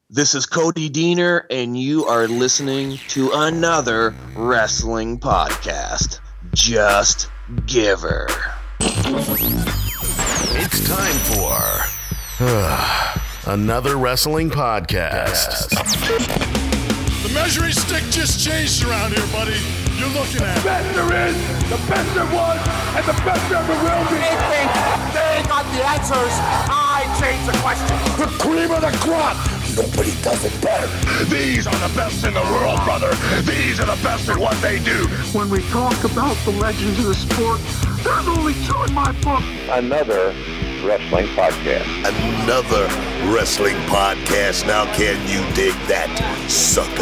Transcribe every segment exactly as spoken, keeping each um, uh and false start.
This is Cody Deaner, and you are listening to another wrestling podcast. Just Giver. It's time for uh, another wrestling podcast. The measuring stick just changed around here, buddy. You're looking at the best there is, the best there was, and the best there ever will be. They think they got the answers. I change the question. The cream of the crop. Nobody does it better. These are the best in the world, brother. These are the best at what they do. When we talk about the legends of the sport, there's only two in my book. Another wrestling podcast. Another wrestling podcast. Now can you dig that, sucker?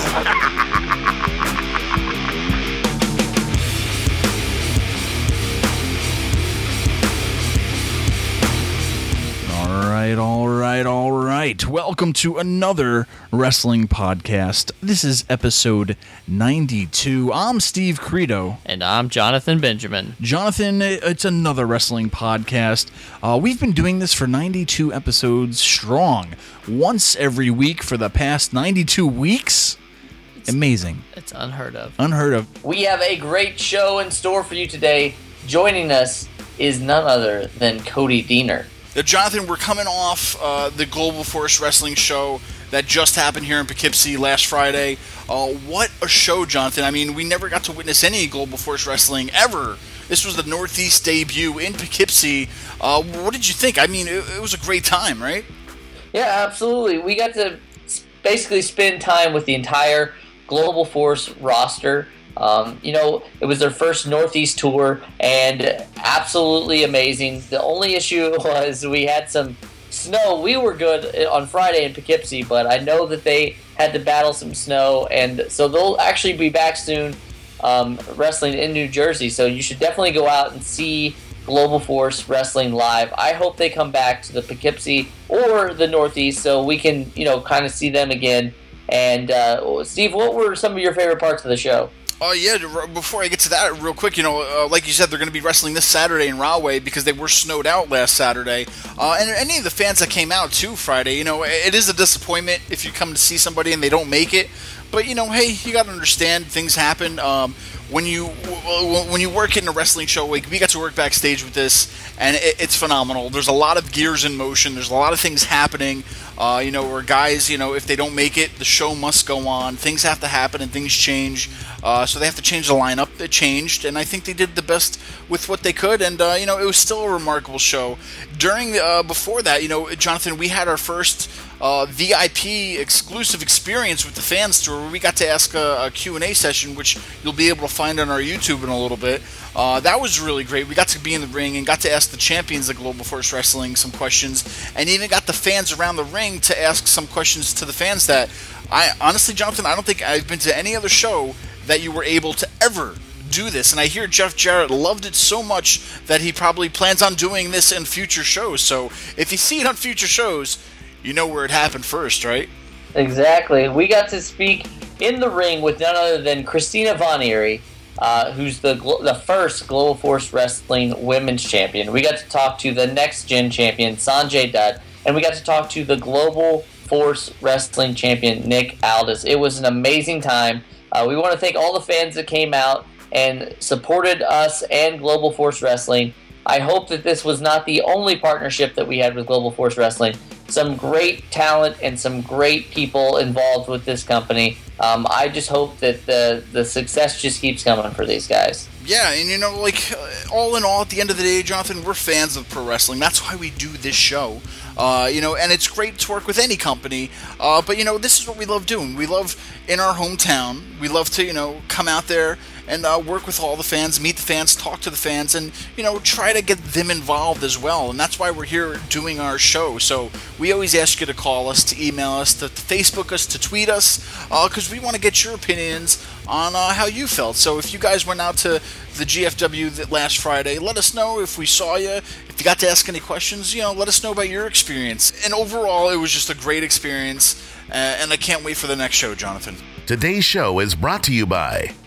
All right, all right, all right. Welcome to another wrestling podcast. This is episode ninety-two. I'm Steve Credo. And I'm Jonathan Benjamin. Jonathan, it's another wrestling podcast. Uh, we've been doing this for ninety-two episodes strong. Once every week for the past ninety-two weeks. It's, Amazing. It's unheard of. Unheard of. We have a great show in store for you today. Joining us is none other than Cody Deaner. Uh, Jonathan, we're coming off uh, the Global Force Wrestling show that just happened here in Poughkeepsie last Friday. Uh, what a show, Jonathan. I mean, we never got to witness any Global Force Wrestling ever. This was the Northeast debut in Poughkeepsie. Uh, what did you think? I mean, it, it was a great time, right? Yeah, absolutely. We got to basically spend time with the entire Global Force roster. Um, you know, it was their first Northeast tour, and absolutely amazing. The only issue was we had some snow. We were good on Friday in Poughkeepsie, but I know that they had to battle some snow, and so they'll actually be back soon um, wrestling in New Jersey. So you should definitely go out and see Global Force Wrestling live. I hope they come back to the Poughkeepsie or the Northeast so we can, you know, kind of see them again. And uh, Steve, what were some of your favorite parts of the show? Oh, uh, yeah, before I get to that, real quick, you know, uh, like you said, they're going to be wrestling this Saturday in Rahway because they were snowed out last Saturday. Uh, and any of the fans that came out, too, Friday, you know, it is a disappointment if you come to see somebody and they don't make it. But, you know, hey, you got to understand, things happen. Um, when you when you work in a wrestling show, like we got to work backstage with this, and it, it's phenomenal. There's a lot of gears in motion. There's a lot of things happening. Uh, you know, where guys, you know, if they don't make it, the show must go on. Things have to happen and things change. Uh, so they have to change the lineup. It changed, and I think they did the best with what they could. And uh, you know, it was still a remarkable show. During uh, before that, you know, Jonathan, we had our first uh, V I P exclusive experience with the fans tour, where we got to ask a, a Q and A session, which you'll be able to find on our YouTube in a little bit. Uh, that was really great. We got to be in the ring and got to ask the champions of Global Force Wrestling some questions, and even got the fans around the ring to ask some questions to the fans that I honestly, Jonathan, I don't think I've been to any other show that you were able to ever do this. And I hear Jeff Jarrett loved it so much that he probably plans on doing this in future shows. So if you see it on future shows, you know where it happened first, right? Exactly. We got to speak in the ring with none other than Christina Von Eerie, uh, who's the the first Global Force Wrestling Women's Champion. We got to talk to the next gen champion, Sanjay Dutt, and we got to talk to the Global Force Wrestling Champion, Nick Aldis. It was an amazing time. Uh, we want to thank all the fans that came out and supported us and Global Force Wrestling. I hope that this was not the only partnership that we had with Global Force Wrestling. Some great talent and some great people involved with this company. Um, I just hope that the, the success just keeps coming for these guys. Yeah, and you know, like, uh, all in all, at the end of the day, Jonathan, we're fans of pro wrestling. That's why we do this show. Uh, you know, and it's great to work with any company. Uh, but, you know, this is what we love doing. We love, in our hometown, we love to, you know, come out there and uh, work with all the fans, meet the fans, talk to the fans, and, you know, try to get them involved as well. And that's why we're here doing our show. So we always ask you to call us, to email us, to, to Facebook us, to tweet us, because uh, we want to get your opinions on uh, how you felt. So if you guys went out to the G F W last Friday, let us know if we saw you. If you got to ask any questions, you know, let us know about your experience. And overall, it was just a great experience, uh, and I can't wait for the next show, Jonathan. Today's show is brought to you by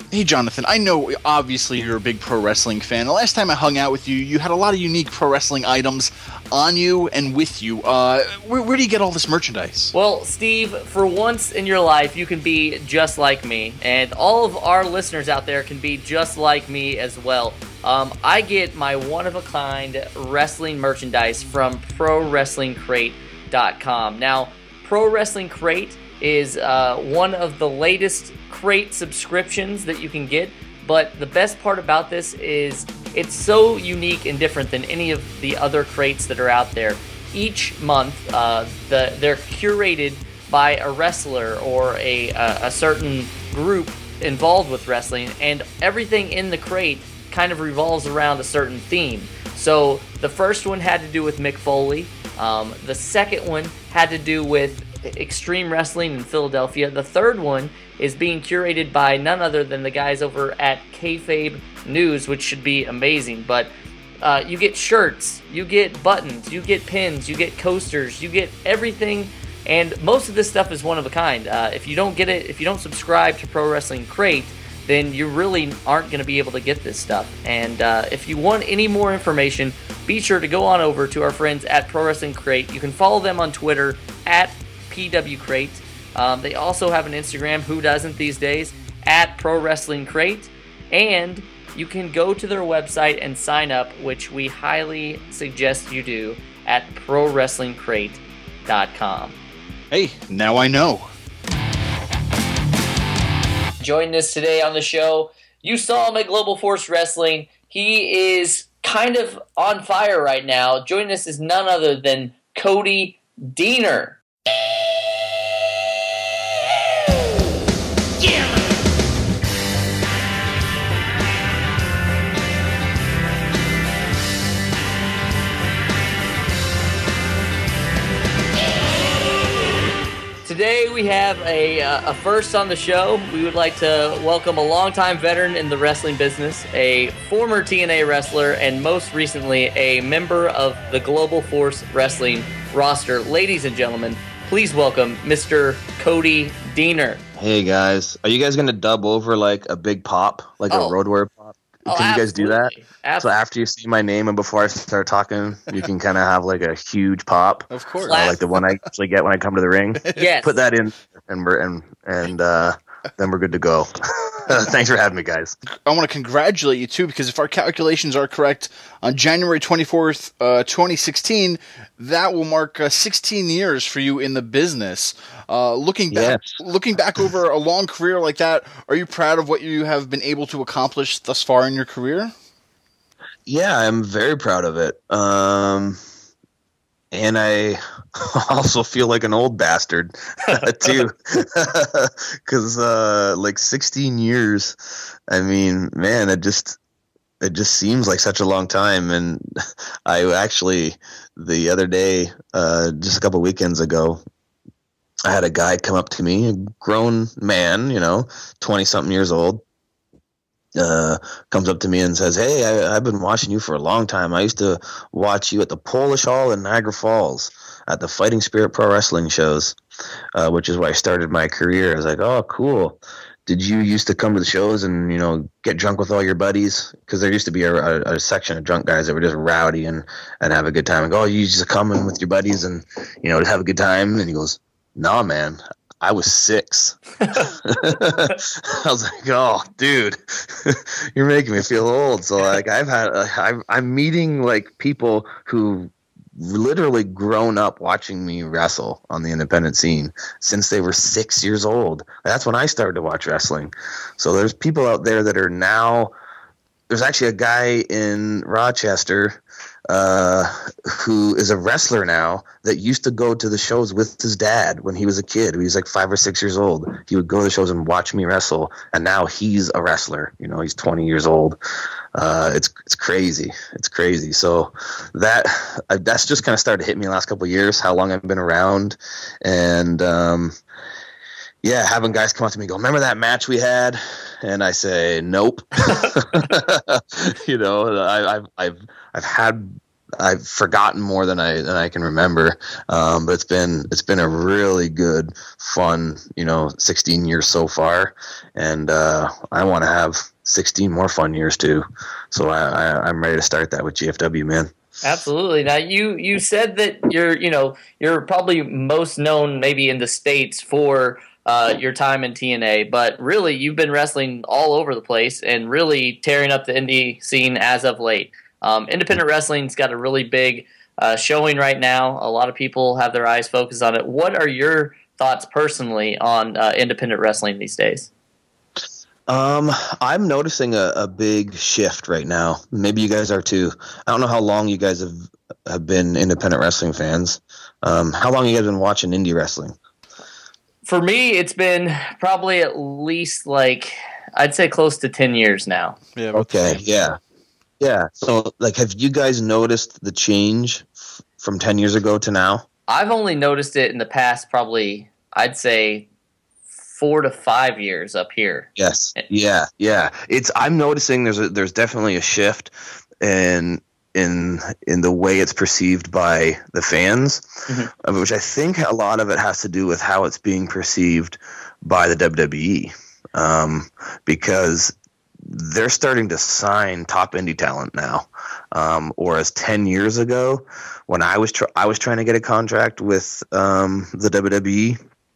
Hey, Jonathan, I know obviously you're a big pro wrestling fan. The last time I hung out with you, you had a lot of unique pro wrestling items on you and with you. Uh, where, where do you get all this merchandise? Well, Steve, for once in your life, you can be just like me, and all of our listeners out there can be just like me as well. Um, I get my one-of-a-kind wrestling merchandise from Pro Wrestling Crate dot com. Now, Pro Wrestling Crate is uh, one of the latest crate subscriptions that you can get, but the best part about this is it's so unique and different than any of the other crates that are out there. Each month, uh, the, they're curated by a wrestler or a, a, a certain group involved with wrestling, and everything in the crate kind of revolves around a certain theme. So the first one had to do with Mick Foley. Um, the second one had to do with Extreme Wrestling in Philadelphia. The third one is being curated by none other than the guys over at Kayfabe News, which should be amazing. But uh, you get shirts, you get buttons, you get pins, you get coasters, you get everything, and most of this stuff is one of a kind. Uh, if you don't get it, if you don't subscribe to Pro Wrestling Crate, then you really aren't going to be able to get this stuff. And uh, if you want any more information, be sure to go on over to our friends at Pro Wrestling Crate. You can follow them on Twitter at P W Crate. Um, they also have an Instagram, who doesn't these days, at Pro Wrestling Crate. And you can go to their website and sign up, which we highly suggest you do, at Pro Wrestling Crate dot com. Hey, now I know. Joining us today on the show, you saw him at Global Force Wrestling. He is kind of on fire right now. Joining us is none other than Cody Deaner. Today we have a, uh, a first on the show. We would like to welcome a longtime veteran in the wrestling business, a former T N A wrestler, and most recently a member of the Global Force Wrestling roster. Ladies and gentlemen, please welcome Mister Cody Deaner. Hey guys, are you guys gonna dub over like a big pop, like Oh. a Road Warrior pop? Oh, Can you guys do that? Absolutely. So after you see my name and before I start talking, you can kind of have like a huge pop, Of course. uh, like the one I usually get when I come to the ring. Yes. Put that in, and we're and and uh, then we're good to go. Thanks for having me, guys. I want to congratulate you too, because if our calculations are correct, on January twenty-fourth, uh, twenty sixteen, that will mark uh, sixteen years for you in the business. Uh, looking back, Yes. looking back over a long career like that, are you proud of what you have been able to accomplish thus far in your career? Yeah, I'm very proud of it. Um, and I also feel like an old bastard too, because uh, like sixteen years. I mean, man, it just it just seems like such a long time. And I actually the other day, uh, just a couple weekends ago, I had a guy come up to me, a grown man, you know, twenty something years old. Uh, comes up to me and says, "Hey, I, I've been watching you for a long time. I used to watch you at the Polish Hall in Niagara Falls at the Fighting Spirit Pro Wrestling shows, uh, which is where I started my career." I was like, "Oh, cool. Did you used to come to the shows and, you know, get drunk with all your buddies?" Because there used to be a, a, a section of drunk guys that were just rowdy and, and have a good time. I go, "Oh, you used to come in with your buddies and, you know, have a good time?" And he goes, "Nah, man. I was six." I was like, "Oh, dude, you're making me feel old." So like, I've had, uh, I'm, I'm meeting like people who literally grown up watching me wrestle on the independent scene since they were six years old. That's when I started to watch wrestling. So there's people out there that are now. There's actually a guy in Rochester uh, who is a wrestler now that used to go to the shows with his dad when he was a kid. He was like five or six years old. He would go to the shows and watch me wrestle, and now he's a wrestler. You know, he's twenty years old. Uh, it's it's crazy. It's crazy. So that uh, that's just kind of started to hit me the last couple of years, how long I've been around, and um, yeah, having guys come up to me and go, "Remember that match we had?" And I say, "Nope." You know, I, I've I've I've had I've forgotten more than I than I can remember. Um, but it's been it's been a really good, fun, you know, sixteen years so far, and uh, I want to have sixteen more fun years too. So I, I, I'm ready to start that with G F W, man. Absolutely. Now you you said that you're you know you're probably most known maybe in the States for uh, your time in T N A, but really you've been wrestling all over the place and really tearing up the indie scene as of late. Um, independent wrestling's got a really big uh, showing right now. A lot of people have their eyes focused on it. What are your thoughts personally on uh, independent wrestling these days? Um, I'm noticing a, a big shift right now. Maybe you guys are too. I don't know how long you guys have have been independent wrestling fans. Um, how long have you guys been watching indie wrestling? For me, it's been probably at least like I'd say close to ten years now. Yeah. Okay. Yeah. Yeah. So, like, have you guys noticed the change f- from ten years ago to now? I've only noticed it in the past probably, I'd say, four to five years up here. Yes. Yeah. Yeah. It's. I'm noticing there's a, there's definitely a shift in in in the way it's perceived by the fans, mm-hmm. which I think a lot of it has to do with how it's being perceived by the W W E, um, because they're starting to sign top indie talent now. Um, whereas ten years ago, when I was tr- I was trying to get a contract with um, the W W E,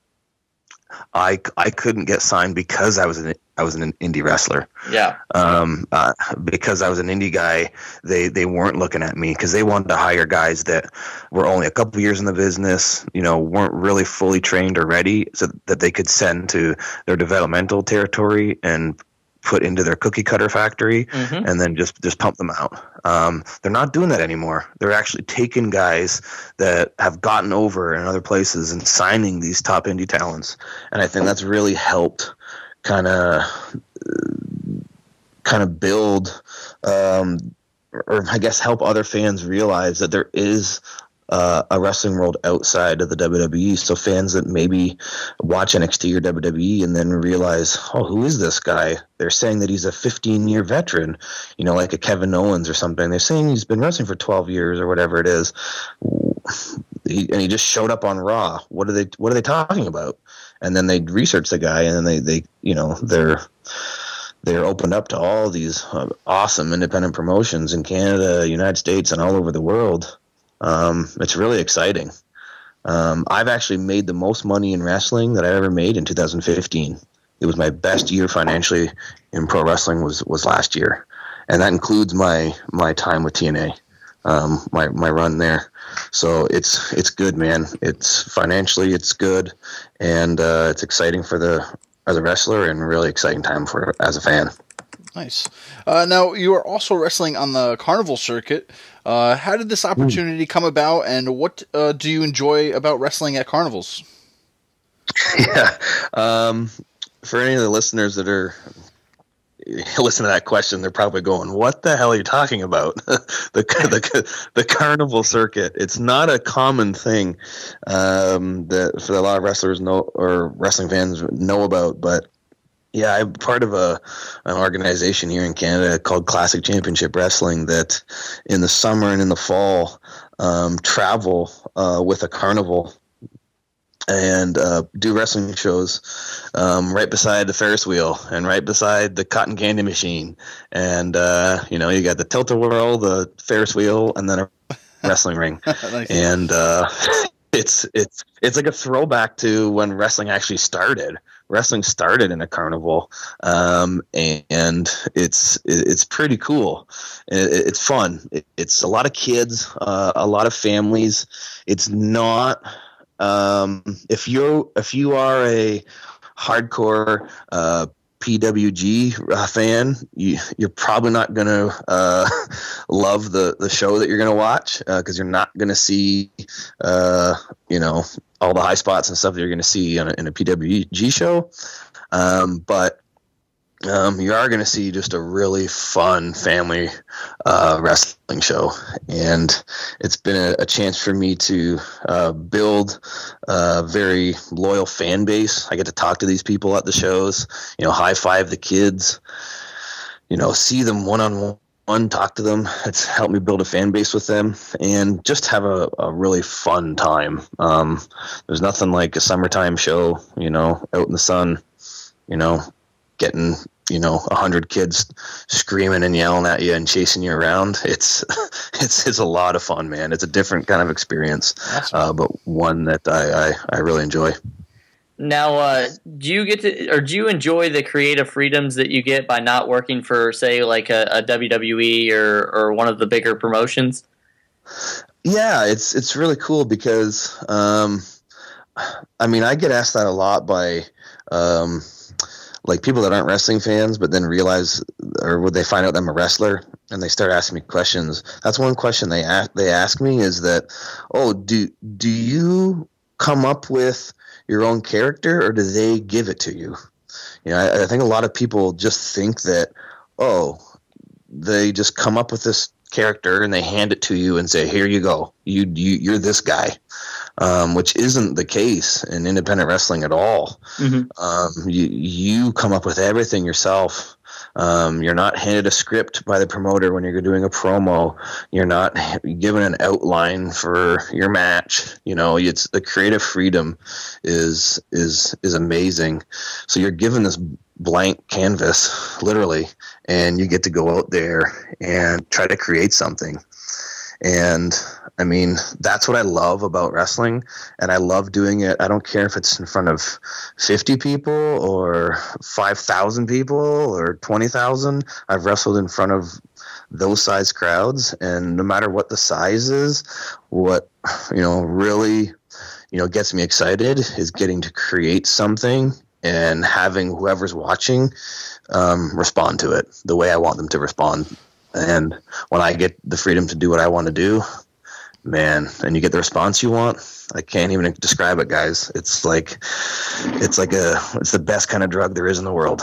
I, I couldn't get signed because I was an I was an indie wrestler. Yeah. Um. Uh, because I was an indie guy, they they weren't looking at me because they wanted to hire guys that were only a couple years in the business, you know, weren't really fully trained or ready, so that they could send to their developmental territory and put into their cookie cutter factory, mm-hmm. and then just, just pump them out. Um, they're not doing that anymore. They're actually taking guys that have gotten over in other places and signing these top indie talents. And I think that's really helped kind of, kind of build, um, or I guess help other fans realize that there is Uh, a wrestling world outside of the W W E, so fans that maybe watch N X T or W W E and then realize, oh, who is this guy? They're saying that he's a fifteen-year veteran, you know, like a Kevin Owens or something. They're saying he's been wrestling for twelve years or whatever it is, he, and he just showed up on Raw. What are they? What are they talking about? And then they research the guy, and then they, they you know, they're they're opened up to all these uh, awesome independent promotions in Canada, United States, and all over the world. Um, it's really exciting. Um, I've actually made the most money in wrestling that I ever made in two thousand fifteen. It was my best year financially in pro wrestling was, was last year. And that includes my, my time with T N A, um, my, my run there. So it's, it's good, man. It's financially, it's good. And, uh, it's exciting for the, as a wrestler and really exciting time for, as a fan. Nice. Uh, now, you are also wrestling on the Carnival circuit. Uh, how did this opportunity come about, and what uh, do you enjoy about wrestling at carnivals? Yeah. Um, for any of the listeners that are listen to that question, they're probably going, what the hell are you talking about? the, the the carnival circuit. It's not a common thing um, that for a lot of wrestlers know or wrestling fans know about, but yeah, I'm part of a an organization here in Canada called Classic Championship Wrestling that in the summer and in the fall um, travel uh, with a carnival and uh, do wrestling shows um, right beside the Ferris wheel and right beside the cotton candy machine. And, uh, you know, you got the tilt-a-whirl, the Ferris wheel, and then a wrestling ring. Nice. And uh, it's it's it's like a throwback to when wrestling actually started. Wrestling started in a carnival, um, and it's it's pretty cool. It's fun. It's a lot of kids, uh, a lot of families. It's not um, if you if you are a hardcore uh, P W G fan, you, you're probably not going to uh, love the, the show that you're going to watch because uh, you're not going to see, uh, you know, all the high spots and stuff that you're going to see in a, in a P W G show. Um, but um, you are going to see just a really fun family uh, wrestling show. And it's been a, a chance for me to uh, build a very loyal fan base. I get to talk to these people at the shows, you know, high five the kids, you know, see them one-on-one one, talk to them. It's helped me build a fan base with them and just have a, a really fun time. Um, there's nothing like a summertime show, you know, out in the sun, you know, getting, you know, a hundred kids screaming and yelling at you and chasing you around. It's, it's, it's a lot of fun, man. It's a different kind of experience, awesome. uh, but one that I, I, I really enjoy. Now, uh, do you get to, or do you enjoy the creative freedoms that you get by not working for, say, like a, a W W E or, or one of the bigger promotions? Yeah, it's it's really cool because, um, I mean, I get asked that a lot by, um, like people that aren't wrestling fans, but then realize, or would they find out I'm a wrestler and they start asking me questions. That's one question they ask, they ask me is that, oh, do do you come up with your own character, or do they give it to you? You know, I, I think a lot of people just think that, oh, they just come up with this character and they hand it to you and say, here you go, you, you you're this guy, um, which isn't the case in independent wrestling at all. Mm-hmm. Um, you you come up with everything yourself. Um, you're not handed a script by the promoter when you're doing a promo. You're not given an outline for your match. You know, it's the creative freedom is is is amazing. So you're given this blank canvas, literally, and you get to go out there and try to create something. And I mean, that's what I love about wrestling, and I love doing it. I don't care if it's in front of fifty people or five thousand people or twenty thousand. I've wrestled in front of those size crowds, and no matter what the size is, what, you know, really, you know, gets me excited is getting to create something and having whoever's watching um, respond to it the way I want them to respond. And when I get the freedom to do what I want to do, man, and you get the response you want, I can't even describe it, guys. It's like, it's like a, it's the best kind of drug there is in the world.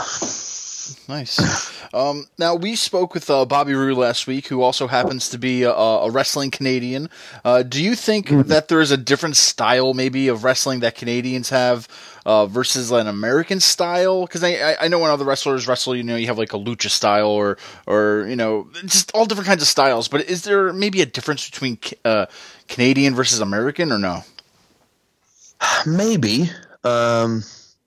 Nice. Um, now, we spoke with uh, Bobby Roode last week, who also happens to be a, a wrestling Canadian. Uh, do you think mm-hmm. that there is a different style, maybe, of wrestling that Canadians have uh, versus an American style? Because I, I know when other wrestlers wrestle, you know, you have like a lucha style or, or you know, just all different kinds of styles. But is there maybe a difference between uh, Canadian versus American, or no? Maybe. Um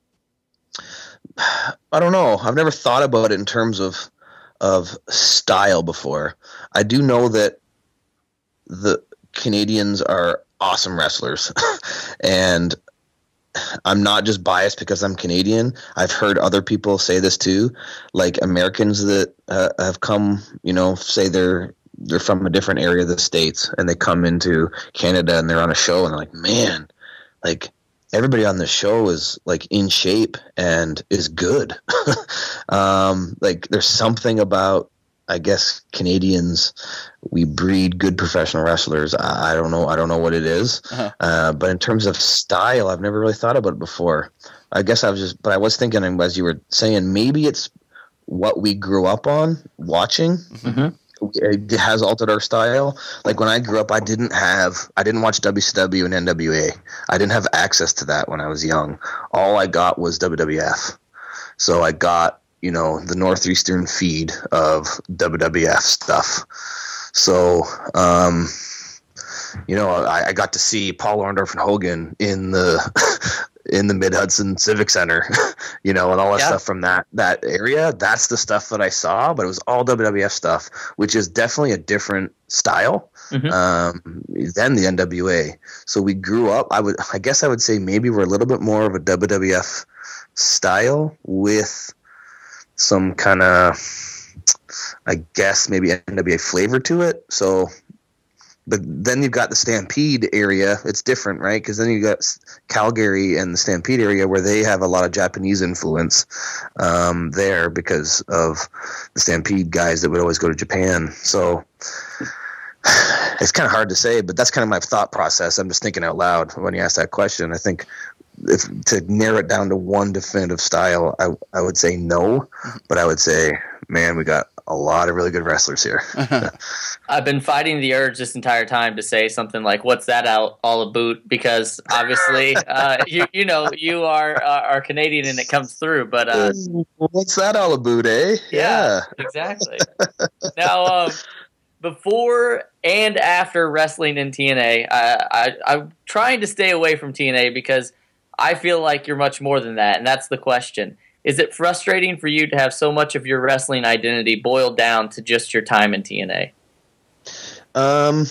I don't know. I've never thought about it in terms of of style before. I do know that the Canadians are awesome wrestlers, and I'm not just biased because I'm Canadian. I've heard other people say this too, like Americans that uh, have come, you know, say they're they're from a different area of the States, and they come into Canada and they're on a show and they're like, man, like, everybody on the show is like in shape and is good. um, like there's something about, I guess, Canadians, we breed good professional wrestlers. I, I don't know. I don't know what it is. Uh-huh. Uh, but in terms of style, I've never really thought about it before. I guess I was just, but I was thinking, as you were saying, maybe it's what we grew up on watching. Mm-hmm. It has altered our style. Like when I grew up, I didn't have, I didn't watch W C W and N W A. I didn't have access to that when I was young. All I got was W W F. So I got, you know, the Northeastern feed of W W F stuff. So, um, you know, I, I got to see Paul Orndorff and Hogan in the in the Mid Hudson Civic Center, you know, and all that yeah. stuff from that that area. That's the stuff that I saw, but it was all W W F stuff, which is definitely a different style mm-hmm. um, than the N W A. So we grew up. I would, I guess, I would say maybe we're a little bit more of a W W F style with some kind of, I guess, maybe N W A flavor to it. So. But then you've got the Stampede area. It's different, right? Because then you got Calgary and the Stampede area where they have a lot of Japanese influence um, there because of the Stampede guys that would always go to Japan. So it's kind of hard to say, but that's kind of my thought process. I'm just thinking out loud when you ask that question. I think if to narrow it down to one definitive style, I I would say no, but I would say, man, we got a lot of really good wrestlers here. I've been fighting the urge this entire time to say something like, "What's that out all about?" Because obviously, uh, you you know you are uh, are Canadian and it comes through. But uh, what's that all about, eh? Yeah, yeah. Exactly. Now, um, before and after wrestling in T N A, I, I, I'm trying to stay away from T N A because I feel like you're much more than that, and that's the question. Is it frustrating for you to have so much of your wrestling identity boiled down to just your time in T N A? Um,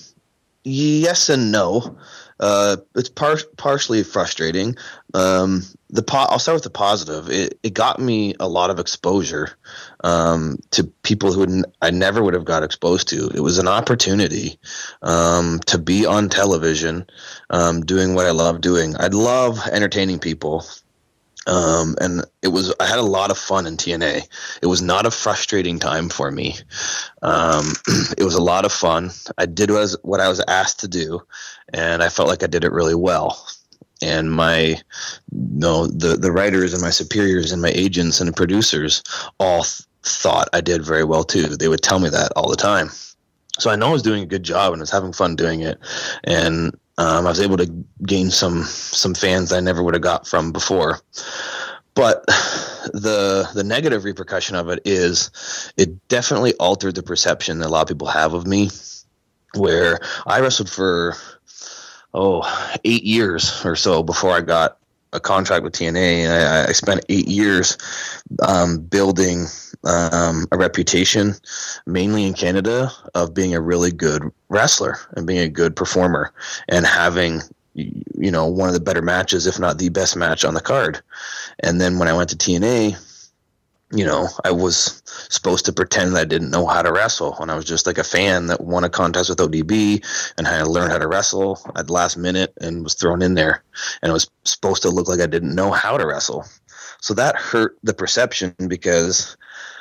yes and no. Uh, it's par- partially frustrating. Um, the po- I'll start with the positive. It it got me a lot of exposure um, to people who n- I never would have got exposed to. It was an opportunity um, to be on television, um, doing what I love doing. I love entertaining people. Um, and it was, I had a lot of fun in T N A. It was not a frustrating time for me. Um, it was a lot of fun. I did what I, was, what I was asked to do, and I felt like I did it really well. And my, you know, the, the writers and my superiors and my agents and producers all th- thought I did very well too. They would tell me that all the time. So I know I was doing a good job and I was having fun doing it. And Um, I was able to gain some some fans I never would have got from before. But the the negative repercussion of it is it definitely altered the perception that a lot of people have of me, where I wrestled for, oh, eight years or so before I got a contract with T N A. And I, I spent eight years um, building um, a reputation, mainly in Canada, of being a really good wrestler and being a good performer and having, you know, one of the better matches, if not the best match on the card. And then when I went to T N A, you know, I was supposed to pretend that I didn't know how to wrestle, and I was just like a fan that won a contest with O D B and had to learn how to wrestle at the last minute and was thrown in there, and it was supposed to look like I didn't know how to wrestle. So that hurt the perception because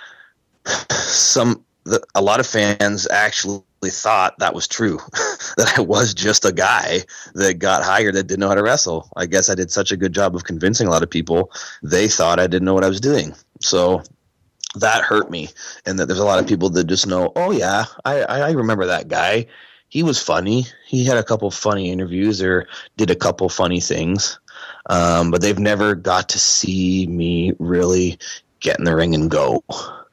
some the, a lot of fans actually thought that was true, that I was just a guy that got hired that didn't know how to wrestle. I guess I did such a good job of convincing a lot of people. They thought I didn't know what I was doing. So that hurt me. And that there's a lot of people that just know, oh yeah, I, I remember that guy. He was funny. He had a couple funny interviews or did a couple funny things. Um, but they've never got to see me really get in the ring and go.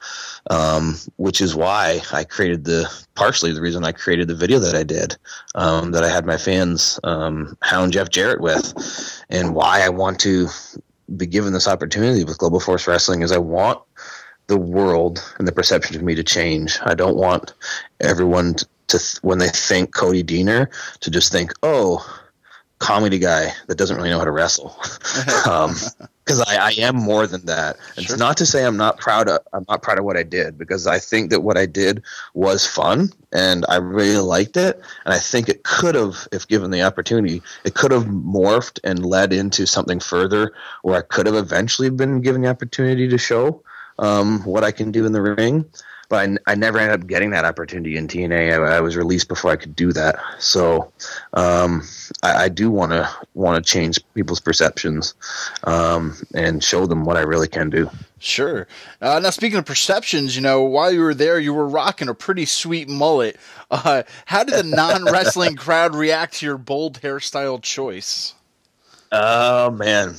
Um, which is why I created the, partially the reason I created the video that I did, um, that I had my fans um, hound Jeff Jarrett with, and why I want to be given this opportunity with Global Force Wrestling is I want the world and the perception of me to change. I don't want everyone to, to th- when they think Cody Deaner, to just think, oh, comedy guy that doesn't really know how to wrestle. um, because I, I am more than that. And sure. It's not to say I'm not proud of I'm not proud of what I did, because I think that what I did was fun and I really liked it. And I think it could have, if given the opportunity, it could have morphed and led into something further where I could have eventually been given the opportunity to show um, what I can do in the ring. But I, I never ended up getting that opportunity in T N A. I, I was released before I could do that. So um, I, I do want to want to change people's perceptions um, and show them what I really can do. Sure. Uh, now, speaking of perceptions, you know, while you were there, you were rocking a pretty sweet mullet. Uh, how did the non-wrestling crowd react to your bold hairstyle choice? Oh, man.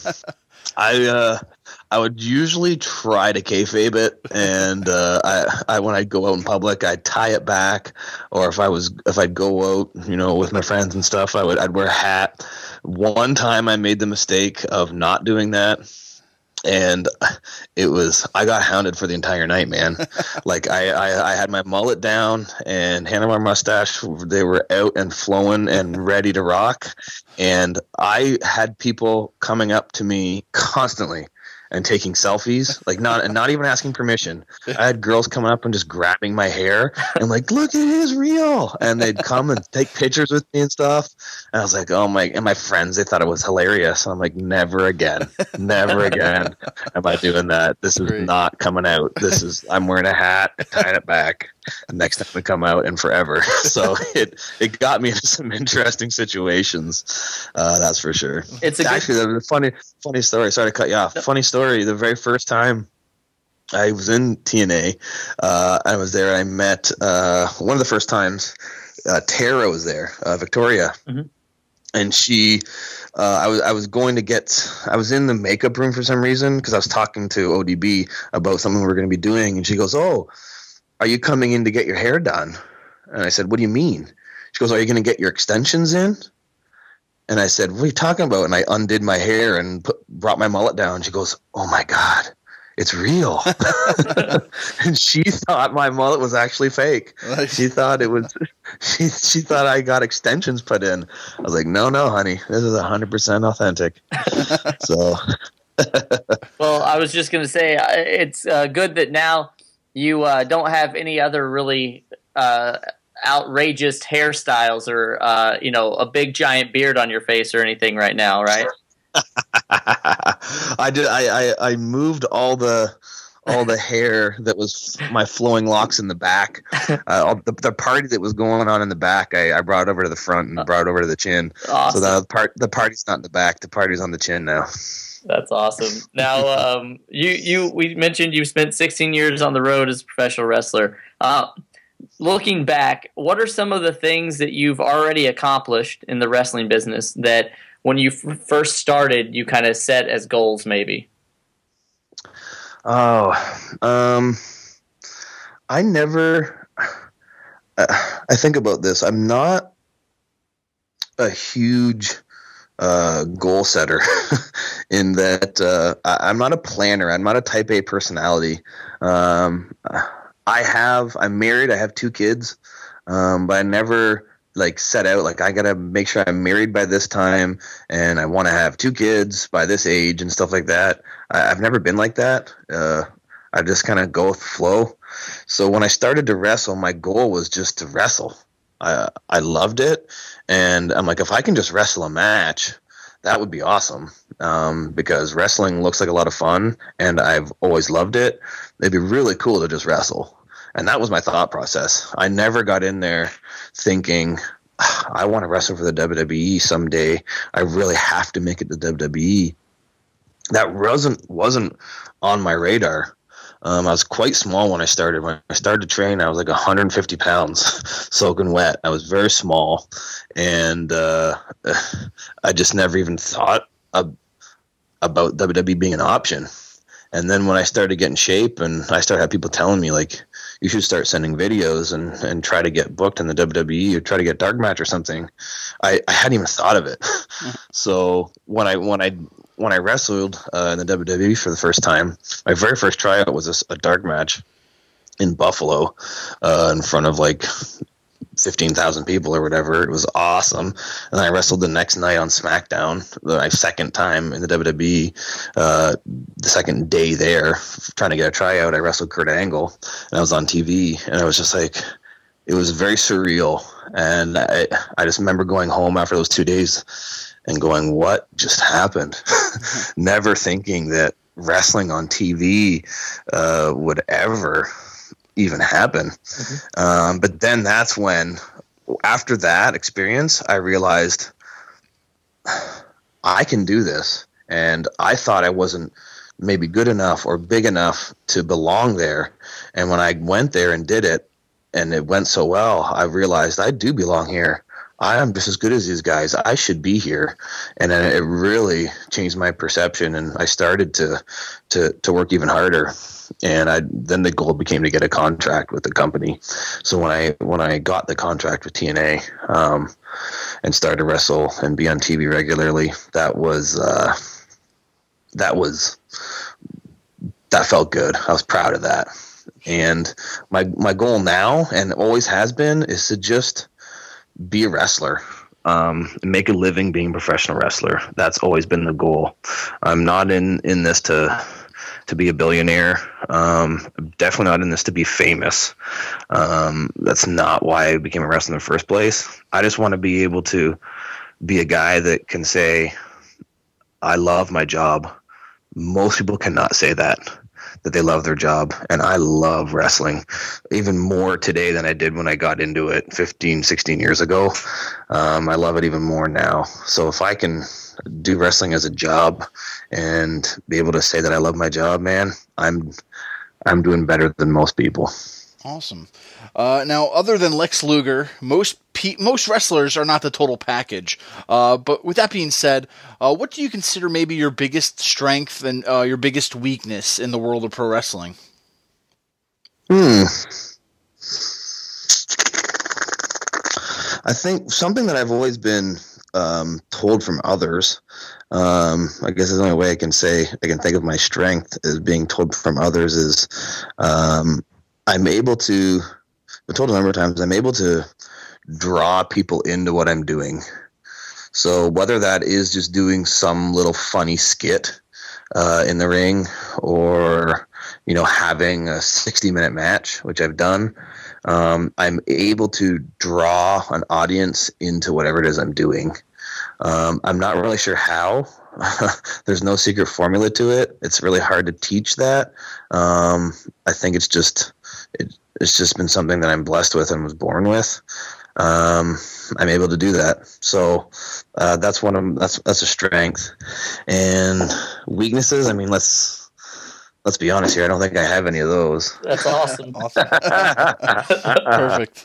I uh, I would usually try to kayfabe it, and uh, I, I when I'd go out in public, I'd tie it back, or if I was if I'd go out, you know, with my friends and stuff, I would I'd wear a hat. One time, I made the mistake of not doing that, and it was I got hounded for the entire night, man. Like I, I I had my mullet down and handlebar mustache. They were out and flowing and ready to rock, and I had people coming up to me constantly and taking selfies, like not and not even asking permission. I had girls coming up and just grabbing my hair and like, look, it is real. And they'd come and take pictures with me and stuff. And I was like, oh my, and my friends, they thought it was hilarious. I'm like, never again, never again am I doing that. This is Great. Not coming out. This is, I'm wearing a hat, tying it back. Next time we come out in forever. So it it got me into some interesting situations. Uh, that's for sure. It's a actually good- the funny funny story. Sorry to cut you off. Funny story. The very first time I was in T N A. Uh, I was there. I met uh, one of the first times. Uh, Tara was there, uh, Victoria, mm-hmm. and she. Uh, I was I was going to get. I was in the makeup room for some reason because I was talking to O D B about something we were going to be doing, and she goes, "Oh, are you coming in to get your hair done?" And I said, "What do you mean?" She goes, "Are you going to get your extensions in?" And I said, "What are you talking about?" And I undid my hair and put, brought my mullet down. She goes, "Oh my God, it's real." And she thought my mullet was actually fake. She thought it was, she, she thought I got extensions put in. I was like, no, no, honey, this is one hundred percent authentic. So. Well, I was just going to say, it's uh, good that now you uh, don't have any other really uh, outrageous hairstyles or, uh, you know, a big giant beard on your face or anything right now, right? I did. I, I I moved all the all the hair that was my flowing locks in the back. Uh, all, the the party that was going on in the back, I, I brought over to the front and brought it over to the chin. Awesome. So the part the party's not in the back. The party's on the chin now. That's awesome. Now, um, you you we mentioned you spent sixteen years on the road as a professional wrestler. Uh, looking back, what are some of the things that you've already accomplished in the wrestling business that when you f- first started, you kind of set as goals, maybe? Oh, um, I never, uh, I think about this. I'm not a huge uh, goal setter in that uh, I, I'm not a planner. I'm not a type A personality. Um, I have, I'm married. I have two kids, um, but I never like set out like I gotta make sure I'm married by this time and I want to have two kids by this age and stuff like that. I, I've never been like that. Uh, I just kind of go with the flow. So when I started to wrestle, my goal was just to wrestle. I I loved it, and I'm like, if I can just wrestle a match, that would be awesome. Um, because wrestling looks like a lot of fun, and I've always loved it. It'd be really cool to just wrestle. And that was my thought process. I never got in there thinking, I want to wrestle for the W W E someday. I really have to make it to W W E. That wasn't wasn't on my radar. Um, I was quite small when I started. When I started to train, I was like one hundred fifty pounds, soaking wet. I was very small, and uh, I just never even thought of, about W W E being an option. And then when I started getting shape and I started having people telling me, like, you should start sending videos and, and try to get booked in the W W E or try to get dark match or something, I, I hadn't even thought of it. So when I when I when I wrestled uh, in the W W E for the first time, my very first tryout was a, a dark match in Buffalo uh, in front of like fifteen thousand people or whatever. It was awesome. And I wrestled the next night on SmackDown, my second time in the W W E, uh, the second day there, trying to get a tryout. I wrestled Kurt Angle, and I was on T V, and I was just like, it was very surreal. And I, I just remember going home after those two days and going, what just happened? Never thinking that wrestling on T V uh, would ever even happen. Mm-hmm. Um, but then that's when, after that experience, I realized I can do this. And I thought I wasn't maybe good enough or big enough to belong there. And when I went there and did it, and it went so well, I realized I do belong here. I am just as good as these guys. I should be here. And then it really changed my perception, and I started to to to work even harder. And I then the goal became to get a contract with the company. So when I when I got the contract with T N A um, and started to wrestle and be on T V regularly, that was uh, that was that felt good. I was proud of that. And my my goal now, and always has been, is to just be a wrestler, um, make a living being a professional wrestler. That's always been the goal. I'm not in, in this to to be a billionaire. Um, definitely not in this to be famous. Um, that's not why I became a wrestler in the first place. I just want to be able to be a guy that can say, I love my job. Most people cannot say that. that they love their job. And I love wrestling even more today than I did when I got into it fifteen, sixteen years ago. Um, I love it even more now. So if I can do wrestling as a job and be able to say that I love my job, man, I'm, I'm doing better than most people. Awesome. Uh, now, other than Lex Luger, most pe- most wrestlers are not the total package. Uh, but with that being said, uh, what do you consider maybe your biggest strength and uh, your biggest weakness in the world of pro wrestling? Hmm. I think something that I've always been um, told from others, um, I guess the only way I can say, I can think of my strength is being told from others is um, I'm able to, I've told a number of times, I'm able to draw people into what I'm doing. So whether that is just doing some little funny skit uh, in the ring or, you know, having a sixty minute match, which I've done, um, I'm able to draw an audience into whatever it is I'm doing. Um, I'm not really sure how. There's no secret formula to it. It's really hard to teach that. Um, I think it's just it, it's just been something that I'm blessed with and was born with. Um, I'm able to do that. So uh, that's one of that's that's a strength. And weaknesses, I mean, let's let's be honest here. I don't think I have any of those. That's awesome. Awesome. Perfect.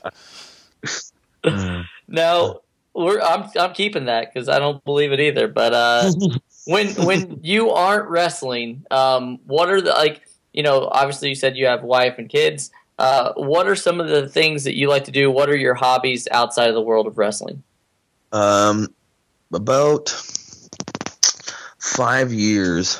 No, we're I'm I'm keeping that because I don't believe it either. But uh, when when you aren't wrestling, um, what are the like? You know, obviously you said you have a wife and kids. Uh, what are some of the things that you like to do? What are your hobbies outside of the world of wrestling? Um, about five years,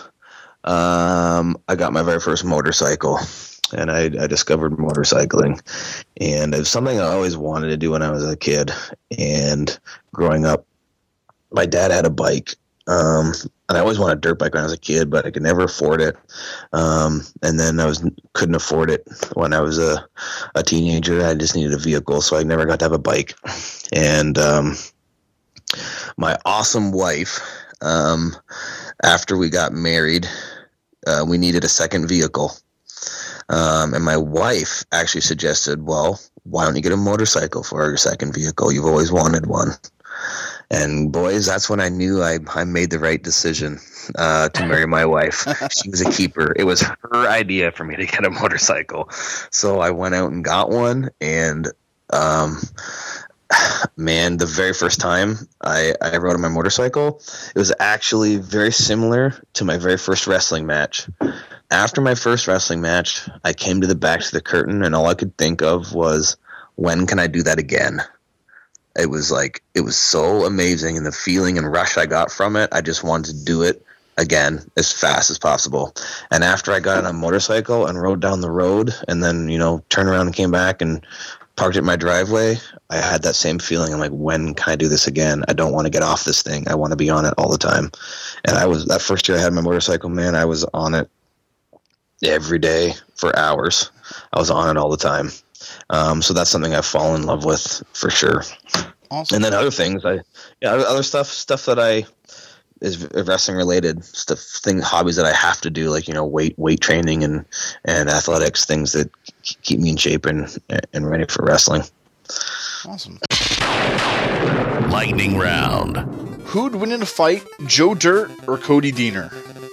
um, I got my very first motorcycle, and I, I discovered motorcycling, and it was something I always wanted to do when I was a kid. And growing up, my dad had a bike. Um, and I always wanted a dirt bike when I was a kid, but I could never afford it. Um, and then I was couldn't afford it when I was a, a teenager. I just needed a vehicle, so I never got to have a bike. And um, my awesome wife, um, after we got married, uh, we needed a second vehicle. Um, and my wife actually suggested, well, why don't you get a motorcycle for your second vehicle? You've always wanted one. And boys, that's when I knew I, I made the right decision uh, to marry my wife. She was a keeper. It was her idea for me to get a motorcycle. So I went out and got one. And um, man, the very first time I, I rode on my motorcycle, it was actually very similar to my very first wrestling match. After my first wrestling match, I came to the back of the curtain, and all I could think of was, when can I do that again? It was like, it was so amazing, and the feeling and rush I got from it, I just wanted to do it again as fast as possible. And after I got on a motorcycle and rode down the road and then, you know, turned around and came back and parked at my driveway, I had that same feeling. I'm like, when can I do this again? I don't want to get off this thing. I want to be on it all the time. And I was, that first year I had my motorcycle, man, I was on it every day for hours. I was on it all the time. Um, so that's something I've fallen in love with for sure. Awesome. And then other things, I yeah, other stuff, stuff that I is wrestling related stuff, things, hobbies that I have to do, like, you know, weight weight training and and athletics, things that keep me in shape and and ready for wrestling. Awesome. Lightning round. Who'd win in a fight, Joe Dirt or Cody Deaner?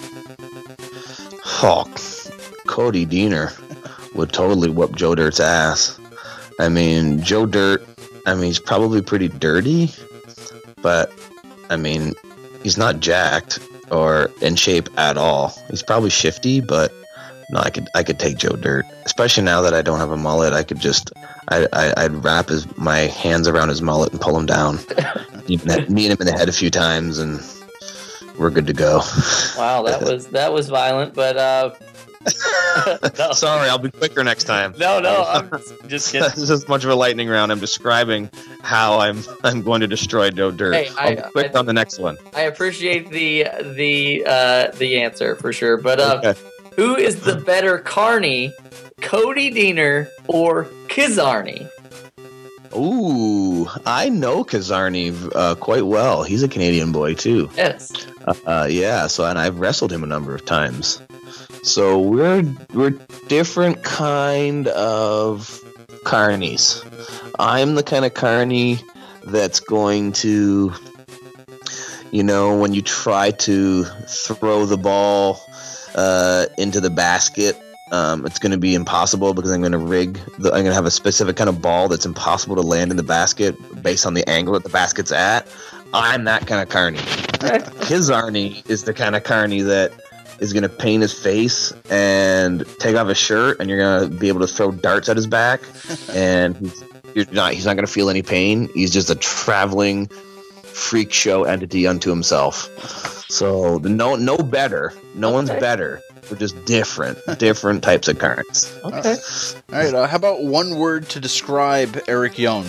Oh, Cody Deaner would totally whoop Joe Dirt's ass. I mean, Joe Dirt, I mean, he's probably pretty dirty, but, I mean, he's not jacked or in shape at all. He's probably shifty, but no, I could I could take Joe Dirt. Especially now that I don't have a mullet, I could just, I, I, I'd wrap his my hands around his mullet and pull him down. Meet him in the head a few times, and we're good to go. Wow, that was that was violent, but uh no. Sorry, I'll be quicker next time. No, no, I'm just kidding. This is as much of a lightning round. I'm describing how I'm I'm going to destroy Joe Dirt. Hey, I'll I, be quick I, on the next one. I appreciate the the uh, the answer for sure, but uh, okay. Who is the better Carney, Cody Deaner or Kizarny? Ooh, I know Kizarny uh, quite well. He's a Canadian boy too. Yes. Uh, uh, yeah. So, and I've wrestled him a number of times. So we're we're different kind of carnies. I'm the kind of carny that's going to, you know, when you try to throw the ball uh, into the basket Um, it's going to be impossible because I'm going to rig. The, I'm going to have a specific kind of ball that's impossible to land in the basket based on the angle that the basket's at. I'm that kind of carny. His Arnie is the kind of carny that is going to paint his face and take off his shirt, and you're going to be able to throw darts at his back, and he's, you're not. He's not going to feel any pain. He's just a traveling freak show entity unto himself. So no, no better. No okay. one's better. We're just different, different types of carnies. Okay. All right. Uh, how about one word to describe Eric Young?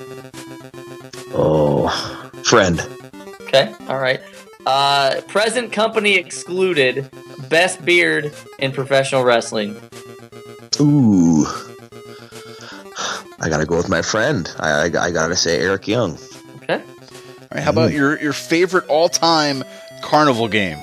Oh, friend. Okay. All right. Uh, present company excluded. Best beard in professional wrestling. Ooh. I gotta go with my friend. I, I, I gotta say Eric Young. Okay. All right. How about mm. your your favorite all time carnival game?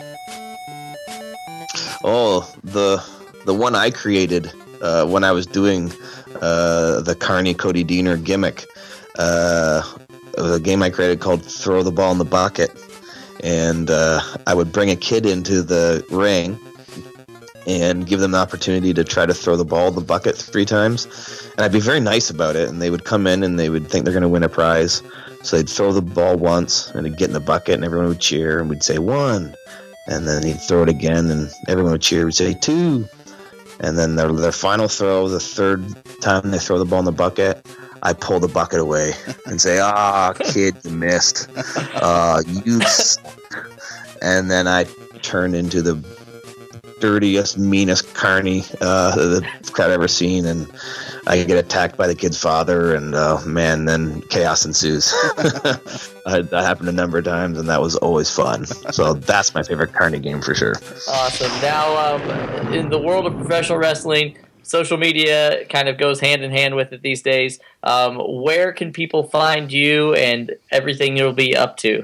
Oh, the the one I created uh, when I was doing uh, the Carney Cody Deaner gimmick. Uh, a game I created called Throw the Ball in the Bucket. And uh, I would bring a kid into the ring and give them the opportunity to try to throw the ball in the bucket three times. And I'd be very nice about it. And they would come in and they would think they're going to win a prize. So they'd throw the ball once and it'd get in the bucket and everyone would cheer and we'd say one. And then he'd throw it again and everyone would cheer. We'd say two. And then their, their final throw, the third time they throw the ball in the bucket, I pull the bucket away and say, ah, oh, kid, you missed. Uh, you suck. And then I turn into the dirtiest, meanest carny uh, that I've ever seen. And I get attacked by the kid's father. And, uh, man, then chaos ensues. That happened a number of times, and that was always fun. So that's my favorite carny game for sure. Awesome. Now, um, in the world of professional wrestling, social media kind of goes hand in hand with it these days. Um, where can people find you and everything you'll be up to?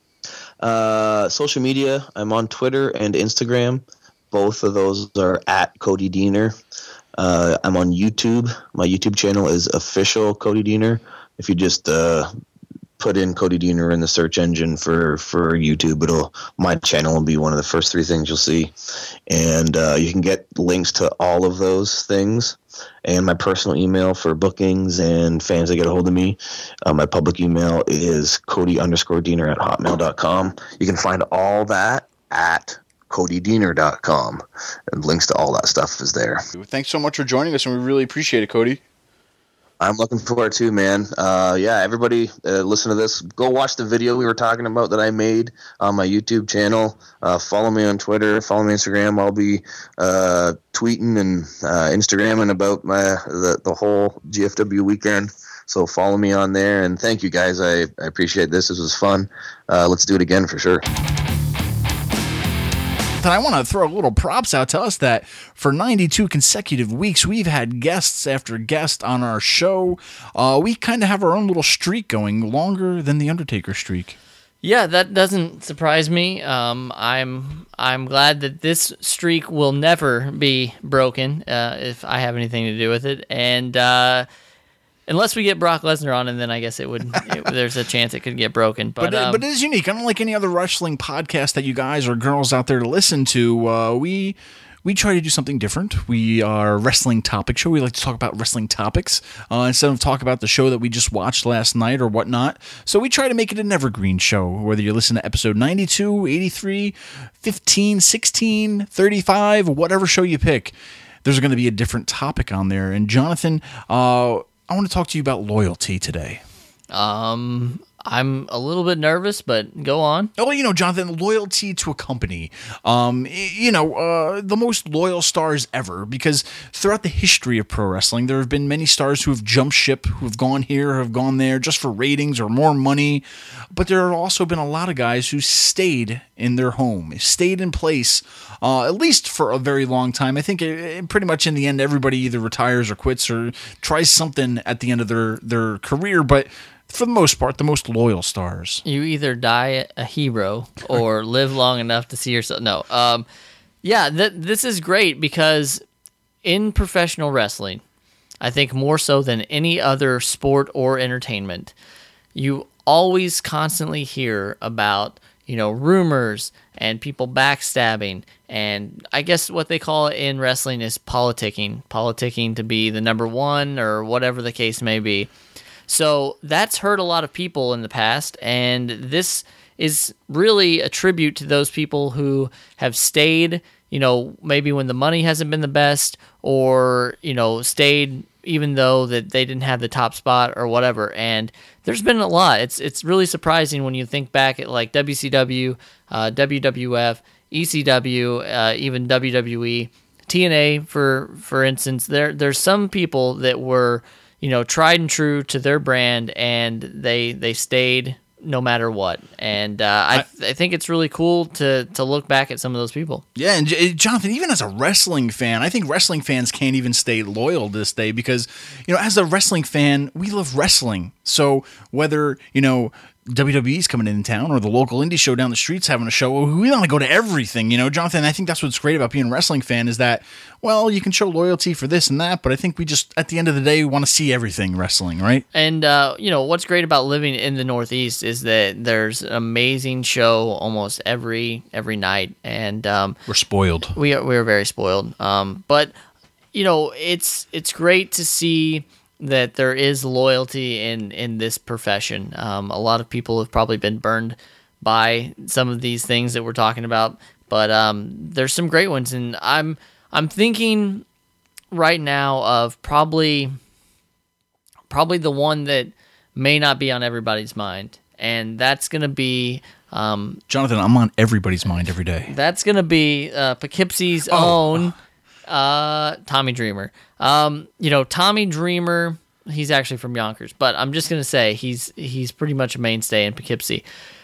Uh, social media, I'm on Twitter and Instagram. Both of those are at Cody Deaner. Uh, I'm on YouTube. My YouTube channel is Official Cody Deaner. If you just uh, put in Cody Deaner in the search engine for, for YouTube, it'll my channel will be one of the first three things you'll see. And uh, you can get links to all of those things. And my personal email for bookings and fans that get a hold of me, uh, my public email is Cody underscore Deaner at hotmail dot com. You can find all that at Cody Deaner dot com. And links to all that stuff is there. Thanks so much for joining us, and we really appreciate it, Cody. I'm looking forward to, man. Uh, yeah, everybody uh, listen to this. Go watch the video we were talking about that I made on my YouTube channel. Uh, follow me on Twitter. Follow me on Instagram. I'll be uh, tweeting and uh, Instagramming about my the, the whole G F W weekend. So follow me on there. And thank you, guys. I, I appreciate this. This was fun. Uh, let's do it again for sure. And I want to throw a little props out to us that for ninety-two consecutive weeks, we've had guests after guest on our show. Uh, we kind of have our own little streak going, longer than the Undertaker streak. Yeah, that doesn't surprise me. Um, I'm I'm glad that this streak will never be broken uh, if I have anything to do with it. And uh, unless we get Brock Lesnar on, and then I guess it would. It, there's a chance it could get broken. But but, um, but it is unique. Unlike any other wrestling podcast that you guys or girls out there to listen to, uh, we we try to do something different. We are a wrestling topic show. We like to talk about wrestling topics uh, instead of talk about the show that we just watched last night or whatnot. So we try to make it an evergreen show, whether you listen to episode ninety-two, eighty-three, fifteen, sixteen, thirty-five, whatever show you pick. There's going to be a different topic on there. And Jonathan, uh, I want to talk to you about loyalty today. Um, I'm a little bit nervous, but go on. Oh, you know, Jonathan, loyalty to a company. Um, you know, uh, the most loyal stars ever, because throughout the history of pro wrestling, there have been many stars who have jumped ship, who have gone here, who have gone there just for ratings or more money. But there have also been a lot of guys who stayed in their home, stayed in place, uh, at least for a very long time. I think it, pretty much in the end, everybody either retires or quits or tries something at the end of their, their career. But for the most part, the most loyal stars. You either die a hero or live long enough to see yourself. No. Um, yeah, th- this is great because in professional wrestling, I think more so than any other sport or entertainment, you always constantly hear about you know, rumors and people backstabbing. And I guess what they call it in wrestling is politicking, politicking to be the number one or whatever the case may be. So that's hurt a lot of people in the past, and this is really a tribute to those people who have stayed, you know, maybe when the money hasn't been the best, or, you know, stayed even though that they didn't have the top spot or whatever. And there's been a lot. It's it's really surprising when you think back at like W C W, uh, W W F, E C W, uh, even W W E, T N A, for for instance. There there's some people that were, you know, tried and true to their brand, and they they stayed no matter what. And uh, I, I think it's really cool to to look back at some of those people. Yeah, and J- Jonathan, even as a wrestling fan, I think wrestling fans can't even stay loyal to this day because, you know, as a wrestling fan, we love wrestling. So whether, you know, W W E's coming in town or the local indie show down the street's having a show, we want to go to everything, you know, Jonathan. I think that's what's great about being a wrestling fan is that, well, you can show loyalty for this and that, but I think we just, at the end of the day, we want to see everything wrestling, right? And, uh, you know, what's great about living in the Northeast is that there's an amazing show almost every every night. And um, we're spoiled. We are, we are very spoiled. Um, but, you know, it's it's great to see that there is loyalty in, in this profession. Um, a lot of people have probably been burned by some of these things that we're talking about, but um, there's some great ones. And I'm I'm thinking right now of probably probably the one that may not be on everybody's mind, and that's going to be um, Jonathan. I'm on everybody's mind every day. That's going to be uh, Poughkeepsie's oh. own uh, Tommy Dreamer. Um, you know, Tommy Dreamer, he's actually from Yonkers, but I'm just going to say he's he's pretty much a mainstay in Poughkeepsie.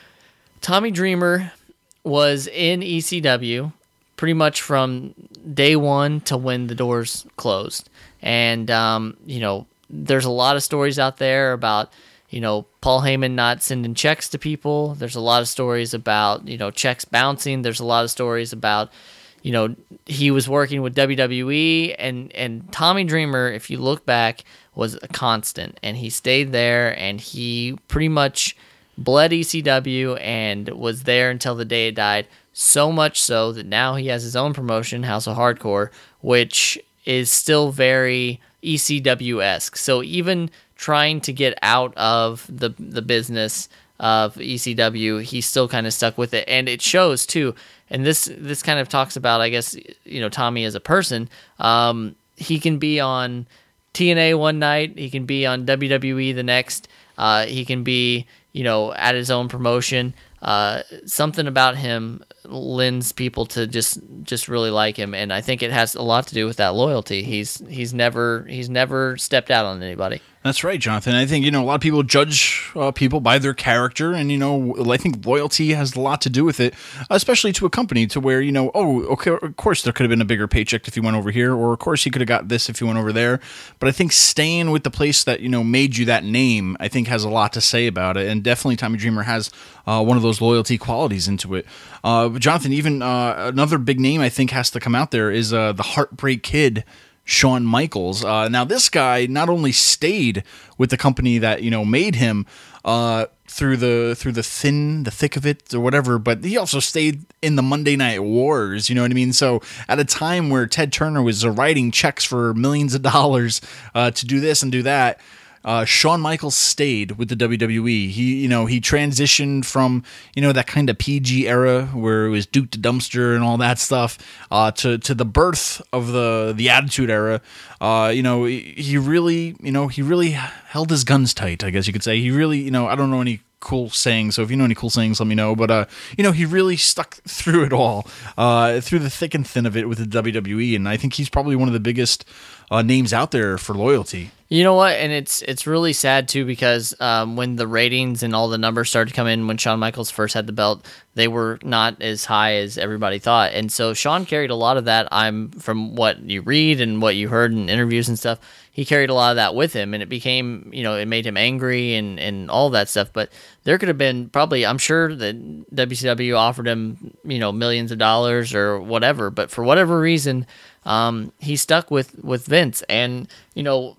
Tommy Dreamer was in E C W pretty much from day one to when the doors closed. And, um, you know, there's a lot of stories out there about, you know, Paul Heyman not sending checks to people. There's a lot of stories about, you know, checks bouncing. There's a lot of stories about, you know, he was working with W W E, and, and Tommy Dreamer, if you look back, was a constant, and he stayed there, and he pretty much bled E C W and was there until the day he died, so much so that now he has his own promotion, House of Hardcore, which is still very E C W-esque. So even trying to get out of the the business of E C W, he's still kind of stuck with it, and it shows too. And this this kind of talks about, I guess, you know, Tommy as a person. Um, he can be on T N A one night, he can be on W W E the next, uh, he can be, you know, at his own promotion. Uh, something about him lends people to just just really like him, and I think it has a lot to do with that loyalty. He's he's never he's never stepped out on anybody. That's right, Jonathan. I think, you know, a lot of people judge uh, people by their character, and, you know, I think loyalty has a lot to do with it, especially to a company, to where, you know, oh, okay, of course there could have been a bigger paycheck if you went over here, or of course you could have got this if you went over there. But I think staying with the place that, you know, made you that name, I think has a lot to say about it, and definitely Tommy Dreamer has uh, one of those loyalty qualities into it. Uh, Jonathan, even uh, another big name I think has to come out there is uh, the Heartbreak Kid, Shawn Michaels. Uh, now, this guy not only stayed with the company that, you know, made him uh, through the through the thin, the thick of it, or whatever, but he also stayed in the Monday Night Wars. You know what I mean? So, at a time where Ted Turner was uh, writing checks for millions of dollars uh, to do this and do that, Uh, Shawn Michaels stayed with the W W E. He, you know, he transitioned from, you know, that kind of P G era where it was Duke the Dumpster and all that stuff, uh, to to the birth of the the Attitude Era. Uh, you know, he really, you know, he really held his guns tight, I guess you could say. He really, you know, I don't know any cool sayings, so if you know any cool sayings, let me know. But uh, you know, he really stuck through it all, uh, through the thick and thin of it with the W W E, and I think he's probably one of the biggest uh, names out there for loyalty. You know what? And it's it's really sad, too, because um, when the ratings and all the numbers started to come in when Shawn Michaels first had the belt, they were not as high as everybody thought. And so Shawn carried a lot of that. I'm from what you read and what you heard in interviews and stuff, he carried a lot of that with him, and it became, you know, it made him angry and, and all that stuff. But there could have been probably, I'm sure that W C W offered him, you know, millions of dollars or whatever. But for whatever reason, um, he stuck with, with Vince. And, you know,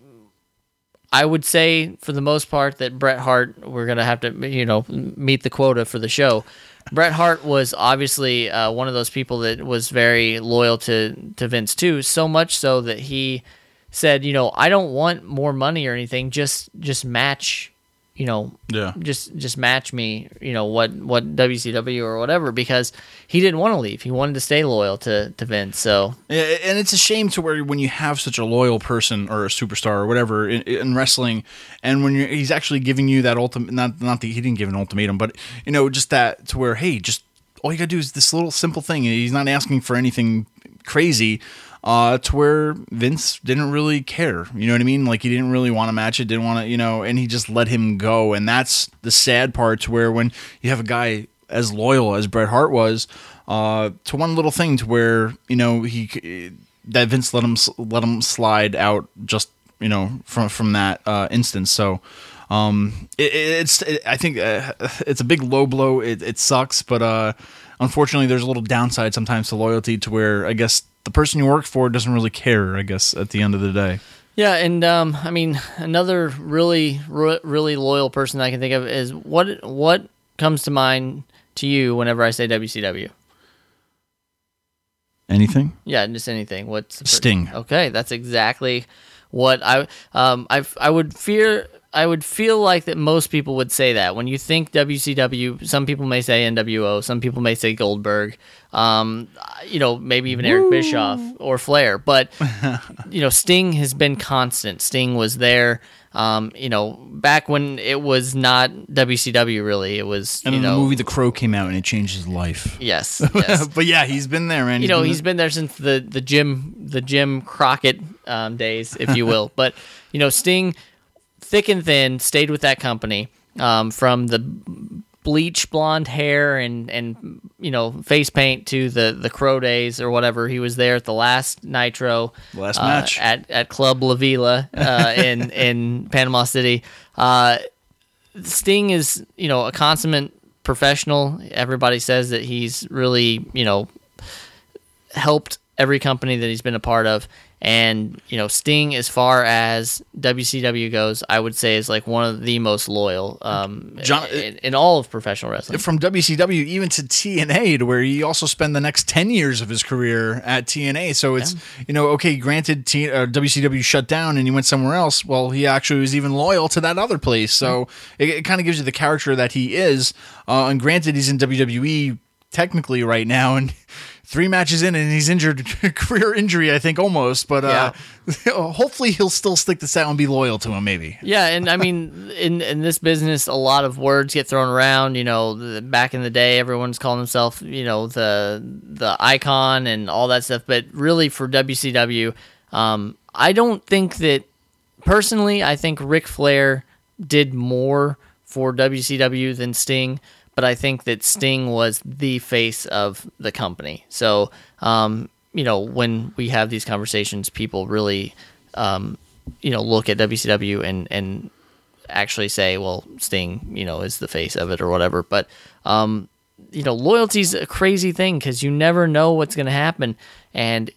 I would say, for the most part, that Bret Hart, we're going to have to, you know, meet the quota for the show. Bret Hart was obviously uh, one of those people that was very loyal to, to Vince too, so much so that he said, you know, I don't want more money or anything, just just match, you know, yeah. just just match me, you know, what, what W C W or whatever, because he didn't want to leave. He wanted to stay loyal to, to Vince. So yeah, and it's a shame to where when you have such a loyal person or a superstar or whatever in, in wrestling, and when you're, he's actually giving you that ultimate, not not that he didn't give an ultimatum, but you know, just that to where, hey, just all you gotta do is this little simple thing. He's not asking for anything crazy. Uh, to where Vince didn't really care, you know what I mean? Like he didn't really want to match it, didn't want to, you know, and he just let him go. And that's the sad part, to where when you have a guy as loyal as Bret Hart was, uh, to one little thing, to where you know he that Vince let him let him slide out, just you know from from that uh, instance. So. Um, it, it's it, I think uh, it's a big low blow. It, it sucks, but uh, unfortunately, there's a little downside sometimes to loyalty, to where I guess the person you work for doesn't really care, I guess, at the end of the day. Yeah, and um, I mean, another really, re- really loyal person I can think of is what what comes to mind to you whenever I say W C W? Anything? Yeah, just anything. What's the Sting? Okay, that's exactly what I um I I would fear. I would feel like that most people would say that. When you think W C W, some people may say N W O, some people may say Goldberg, um, you know, maybe even Eric Woo. Bischoff or Flair. But, you know, Sting has been constant. Sting was there, um, you know, back when it was not W C W, really. It was, and you then know. the movie The Crow came out and it changed his life. Yes. yes. But yeah, he's been there, man. You He's know, been he's been there since the, the Jim, the Jim Crockett um, days, if you will. But, you know, Sting, thick and thin, stayed with that company, um, from the bleach blonde hair and, and you know face paint to the, the Crow days or whatever. He was there at the last Nitro, last uh, match at, at Club La Vila uh, in in Panama City. Uh, Sting is you know a consummate professional. Everybody says that he's really you know helped every company that he's been a part of. And, you know, Sting, as far as W C W goes, I would say is like one of the most loyal um, John, in, in all of professional wrestling. From W C W even to T N A, to where he also spent the next ten years of his career at T N A. So it's, yeah. you know, okay, granted, T, uh, W C W shut down and he went somewhere else. Well, he actually was even loyal to that other place. So yeah. it, it kind of gives you the character that he is. Uh, and granted, he's in W W E technically right now, and three matches in and he's injured, career injury, I think, almost. But uh, yeah. hopefully he'll still stick this out and be loyal to him, maybe. Yeah, and I mean, in in this business, a lot of words get thrown around. You know, the, back in the day, everyone's calling himself, you know, the the icon and all that stuff. But really, for W C W, um, I don't think that, personally, I think Ric Flair did more for W C W than Sting. But I think that Sting was the face of the company. So, um, you know, when we have these conversations, people really, um, you know, look at W C W and, and actually say, well, Sting, you know, is the face of it or whatever. But, um, you know, loyalty's a crazy thing because you never know what's going to happen. And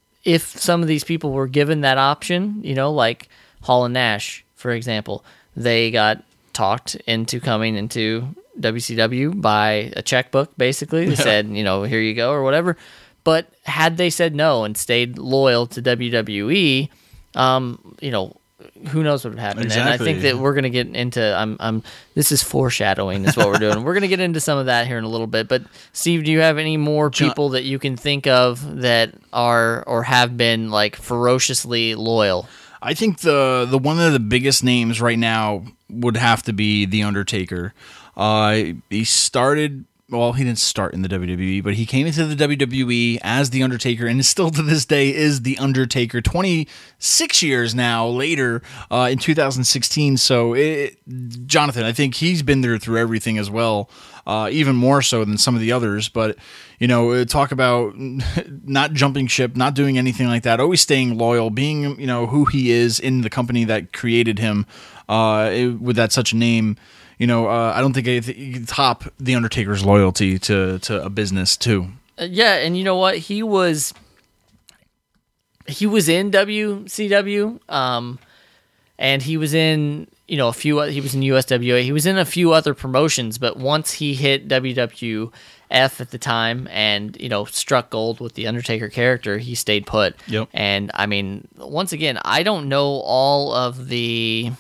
if some of these people were given that option, you know, like Hall and Nash, for example, they got talked into coming into W C W by a checkbook, basically. They said, you know, here you go or whatever. But had they said no and stayed loyal to W W E, um, you know, who knows what would happen. Exactly. And I think that we're going to get into, I'm, I'm, this is foreshadowing is what we're doing. We're going to get into some of that here in a little bit. But Steve, do you have any more people John, that you can think of that are or have been like ferociously loyal? I think the the one of the biggest names right now would have to be The Undertaker. Uh, he started, well, he didn't start in the W W E, but he came into the W W E as The Undertaker, and still to this day is The Undertaker, twenty-six years now later, uh, in two thousand sixteen. So, it, Jonathan, I think he's been there through everything as well, uh, even more so than some of the others. But, you know, talk about not jumping ship, not doing anything like that, always staying loyal, being, you know, who he is in the company that created him uh, with that such a name. You know, uh, I don't think you can top The Undertaker's loyalty to, to a business, too. Uh, yeah, and you know what? He was he was in W C W, um, and he was in, you know, a few. He was in U S W A. He was in a few other promotions, but once he hit W W F at the time, and you know, struck gold with the Undertaker character, he stayed put. Yep. And I mean, once again, I don't know all of the,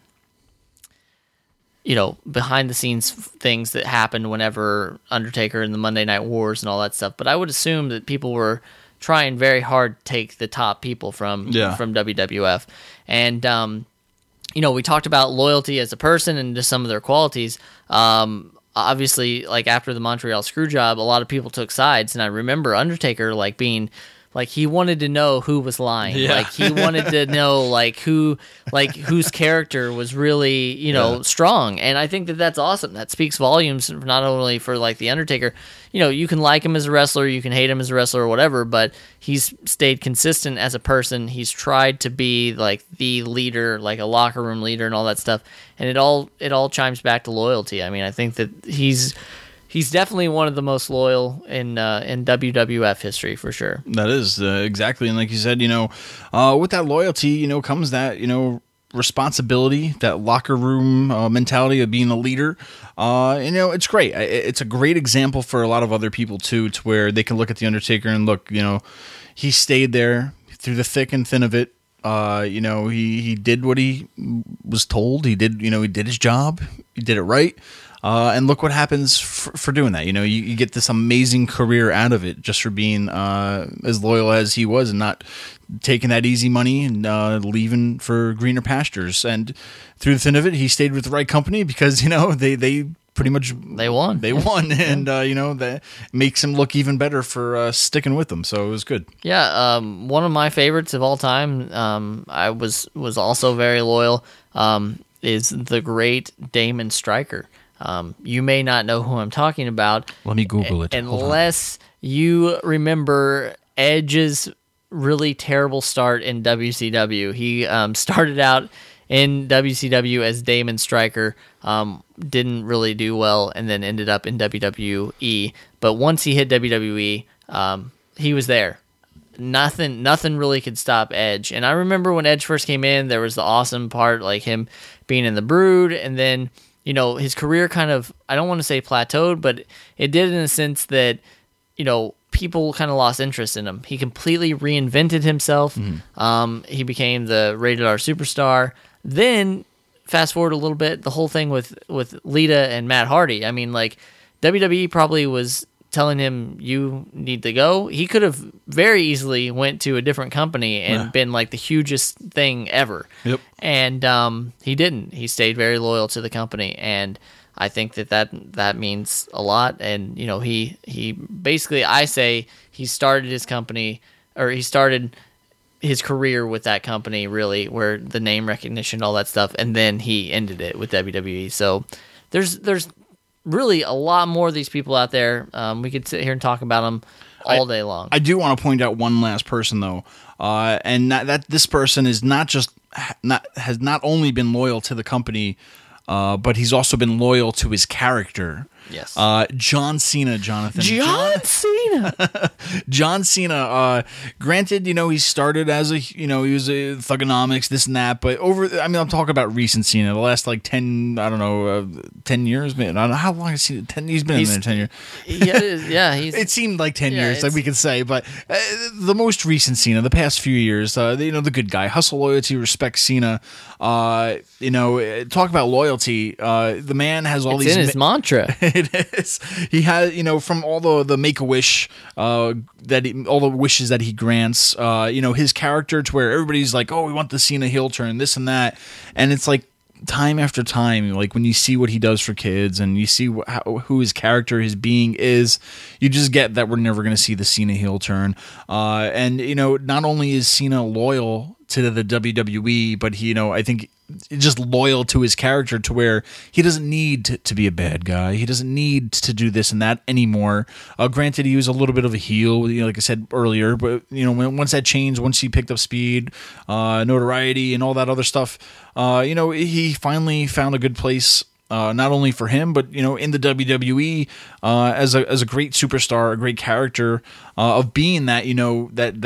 you know, behind the scenes things that happened whenever Undertaker and the Monday Night Wars and all that stuff, but I would assume that people were trying very hard to take the top people from yeah. from W W F. And um, you know, we talked about loyalty as a person and just some of their qualities. Um, obviously, like after the Montreal Screwjob, a lot of people took sides, and I remember Undertaker like being like he wanted to know who was lying. Yeah. Like he wanted to know like who like whose character was really, you know, Yeah. strong. And I think that that's awesome. That speaks volumes not only for like the Undertaker. You know, you can like him as a wrestler, you can hate him as a wrestler or whatever, but he's stayed consistent as a person. He's tried to be like the leader, like a locker room leader and all that stuff. And it all it all chimes back to loyalty. I mean, I think that he's He's definitely one of the most loyal in uh, in W W F history for sure. That is uh, exactly, and like you said, you know, uh, with that loyalty, you know, comes that you know responsibility, that locker room uh, mentality of being a leader. Uh, you know, it's great. It's a great example for a lot of other people too, to where they can look at the Undertaker and look, you know, he stayed there through the thick and thin of it. Uh, you know, he he did what he was told. He did, you know, he did his job. He did it right. Uh, and look what happens for, for doing that. You know, you, you get this amazing career out of it just for being uh, as loyal as he was and not taking that easy money and uh, leaving for greener pastures. And through the thin of it, he stayed with the right company because, you know, they, they pretty much they won. They won. And, uh, you know, that makes him look even better for uh, sticking with them. So it was good. Yeah. Um, one of my favorites of all time, um, I was, was also very loyal, um, is the great Damon Stryker. Um, you may not know who I'm talking about. Let me Google it. Unless you remember Edge's really terrible start in W C W. He um, started out in W C W as Damon Stryker, um, didn't really do well, and then ended up in W W E. But once he hit W W E, um, he was there. Nothing, nothing really could stop Edge. And I remember when Edge first came in, there was the awesome part, like him being in the Brood, and then, you know, his career kind of, I don't want to say plateaued, but it did in a sense that, you know, people kind of lost interest in him. He completely reinvented himself. Mm-hmm. Um, he became the rated R superstar. Then, fast forward a little bit, the whole thing with, with Lita and Matt Hardy. I mean, like, W W E probably was telling him, you need to go. He could have very easily went to a different company and yeah. been like the hugest thing ever. Yep. And um, he didn't. He stayed very loyal to the company, and I think that that, that means a lot. And you know, he he basically, I say he started his company, or he started his career with that company, really, where the name recognition, all that stuff, and then he ended it with W W E. So there's there's really a lot more of these people out there. Um, we could sit here and talk about them all I, day long. I do want to point out one last person though, uh, and that, that this person is not just not has not only been loyal to the company, uh, but he's also been loyal to his character. Yes. Uh, John Cena, Jonathan. John Cena. John Cena. Uh, granted, you know, he started as a, you know, he was a Thugonomics, this and that, but over, I mean, I'm talking about recent Cena, the last like ten, I don't know, uh, ten years, man. I don't know how long has he, ten, he's been he's, in there ten years. Yeah, yeah. He's, it seemed like ten yeah, years, like we could say, but uh, the most recent Cena, the past few years, uh, you know, the good guy, hustle, loyalty, respect Cena. Uh, you know, talk about loyalty. Uh, the man has all it's these in his ma- mantra. It is. He has, you know, from all the the Make a Wish, uh, that he, all the wishes that he grants. Uh, you know, his character to where everybody's like, oh, we want the Cena heel turn, this and that, and it's like time after time, like when you see what he does for kids and you see wh- how, who his character, his being is, you just get that we're never going to see the Cena heel turn. Uh, and you know, not only is Cena loyal to the W W E, but he, you know, I think just loyal to his character to where he doesn't need to, to be a bad guy. He doesn't need to do this and that anymore. Uh, granted, he was a little bit of a heel, you know, like I said earlier, but you know, when, once that changed, once he picked up speed, uh, notoriety, and all that other stuff, uh, you know, he finally found a good place. Uh, not only for him, but you know, in the W W E, uh, as a as a great superstar, a great character, uh, of being that, you know, that that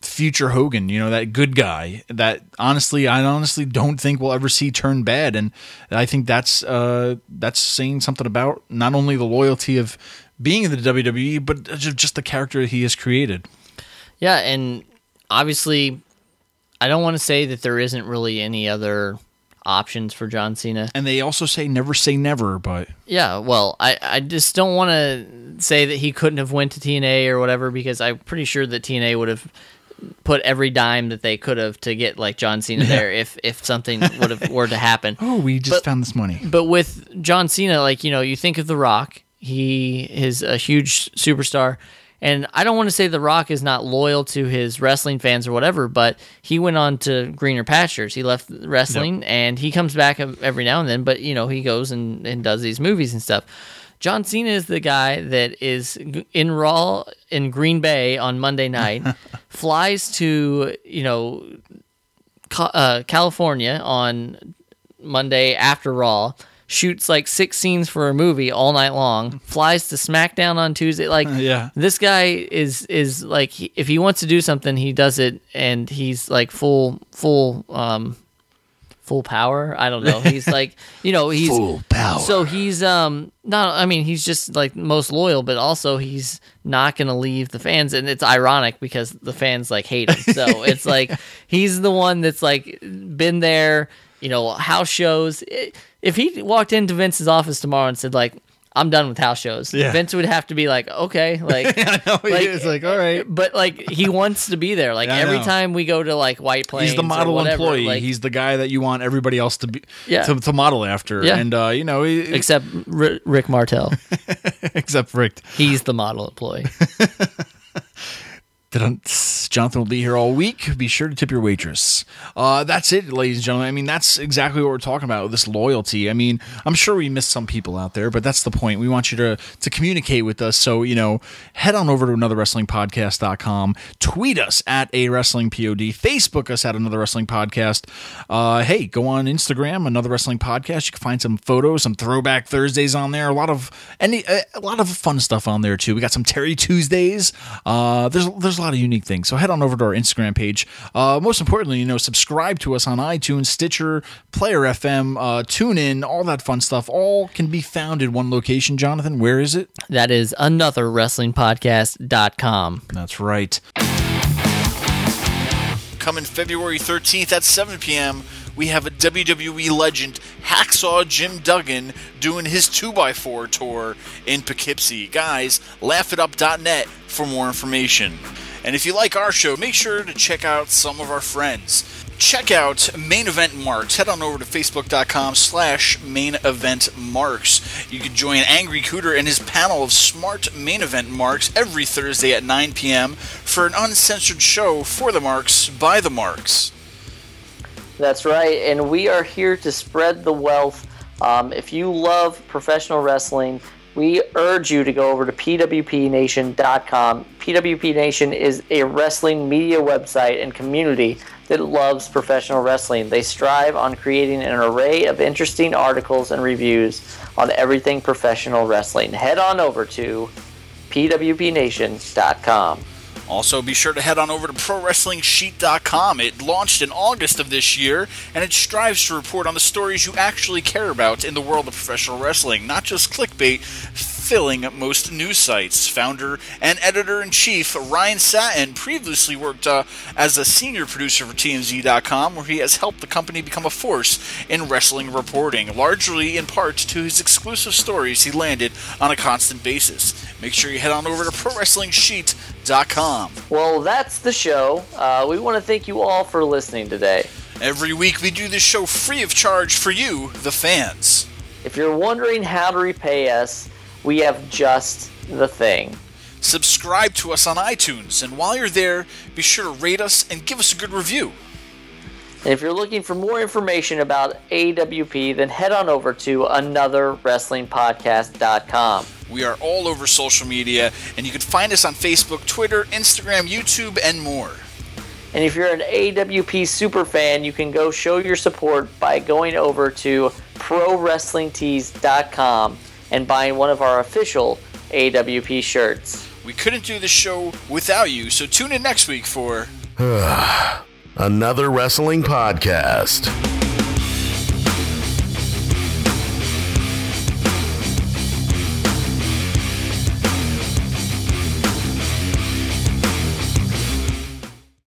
future Hogan, you know, that good guy that honestly, I honestly don't think we'll ever see turn bad. And I think that's uh, that's saying something about not only the loyalty of being in the W W E, but just the character he has created. Yeah, and obviously, I don't want to say that there isn't really any other options for John Cena. And they also say never say never, but... Yeah, well, I, I just don't want to say that he couldn't have went to T N A or whatever, because I'm pretty sure that T N A would have put every dime that they could have to get like John Cena there if, if something would have were to happen. Oh, we just but, found this money. But with John Cena, like, you know, you think of The Rock, he is a huge superstar. And I don't want to say The Rock is not loyal to his wrestling fans or whatever, but he went on to greener pastures. He left wrestling, yep. and he comes back every now and then, but, you know, he goes and, and does these movies and stuff. John Cena is the guy that is in Raw in Green Bay on Monday night, flies to, you know, uh, California on Monday after Raw, shoots like six scenes for a movie all night long, flies to SmackDown on Tuesday. Like, yeah. This guy is is like, he, if he wants to do something, he does it, and he's like full full um full power. I don't know. He's like, you know, he's full power. So he's um not. I mean, he's just like most loyal, but also he's not gonna leave the fans, and it's ironic because the fans like hate him. So it's like he's the one that's like been there. You know, house shows. If he walked into Vince's office tomorrow and said, like, I'm done with house shows, yeah. Vince would have to be like, okay. Like, I know, like, he is like, all right. But, like, he wants to be there. Like, yeah, every time we go to, like, White Plains, he's the model or whatever, employee. like, he's the guy that you want everybody else to be yeah. to, to model after. Yeah. And, uh, you know, he, except R- Rick Martel. Except Rick. He's the model employee. Jonathan will be here all week. Be sure to tip your waitress. Uh, that's it, ladies and gentlemen. I mean, that's exactly what we're talking about, this loyalty. I mean, I'm sure we missed some people out there, but that's the point. We want you to, to communicate with us. So, you know, head on over to another wrestling podcast dot com. Tweet us at a wrestling pod. Facebook us at Another Wrestling Podcast. Uh, hey, go on Instagram, Another Wrestling Podcast. You can find some photos, some Throwback Thursdays on there. A lot of any a lot of fun stuff on there, too. We got some Terry Tuesdays. Uh, there's, there's a lot of unique things. So head on over to our Instagram page. Uh, most importantly, you know, subscribe to us on iTunes, Stitcher, Player F M, uh, TuneIn, all that fun stuff. All can be found in one location. Jonathan, where is it? That is another wrestling podcast dot com. That's right. Coming February thirteenth at seven p.m., we have a W W E legend, Hacksaw Jim Duggan, doing his two by four tour in Poughkeepsie. Guys, laugh it up dot net for more information. And if you like our show, make sure to check out some of our friends. Check out Main Event Marks. Head on over to facebook.com slash main event marks. You can join Angry Cooter and his panel of smart main event marks every Thursday at nine p.m. for an uncensored show for the marks by the marks. That's right, and we are here to spread the wealth. Um, if you love professional wrestling, we urge you to go over to P W P nation dot com. P W P Nation is a wrestling media website and community that loves professional wrestling. They strive on creating an array of interesting articles and reviews on everything professional wrestling. Head on over to P W P nation dot com. Also, be sure to head on over to Pro Wrestling Sheet dot com. It launched in August of this year, and it strives to report on the stories you actually care about in the world of professional wrestling, not just clickbait filling most news sites. Founder and editor-in-chief Ryan Satin previously worked uh, as a senior producer for T M Z dot com, where he has helped the company become a force in wrestling reporting, largely in part to his exclusive stories he landed on a constant basis. Make sure you head on over to Pro Wrestling Sheet dot com. Well, that's the show. Uh, we want to thank you all for listening today. Every week we do this show free of charge for you, the fans. If you're wondering how to repay us, we have just the thing. Subscribe to us on iTunes, and while you're there, be sure to rate us and give us a good review. And if you're looking for more information about A W P, then head on over to Another Wrestling Podcast dot com. We are all over social media, and you can find us on Facebook, Twitter, Instagram, YouTube, and more. And if you're an A W P superfan, you can go show your support by going over to Pro Wrestling Tees dot com and buying one of our official A W P shirts. We couldn't do the show without you, so tune in next week for Another wrestling podcast.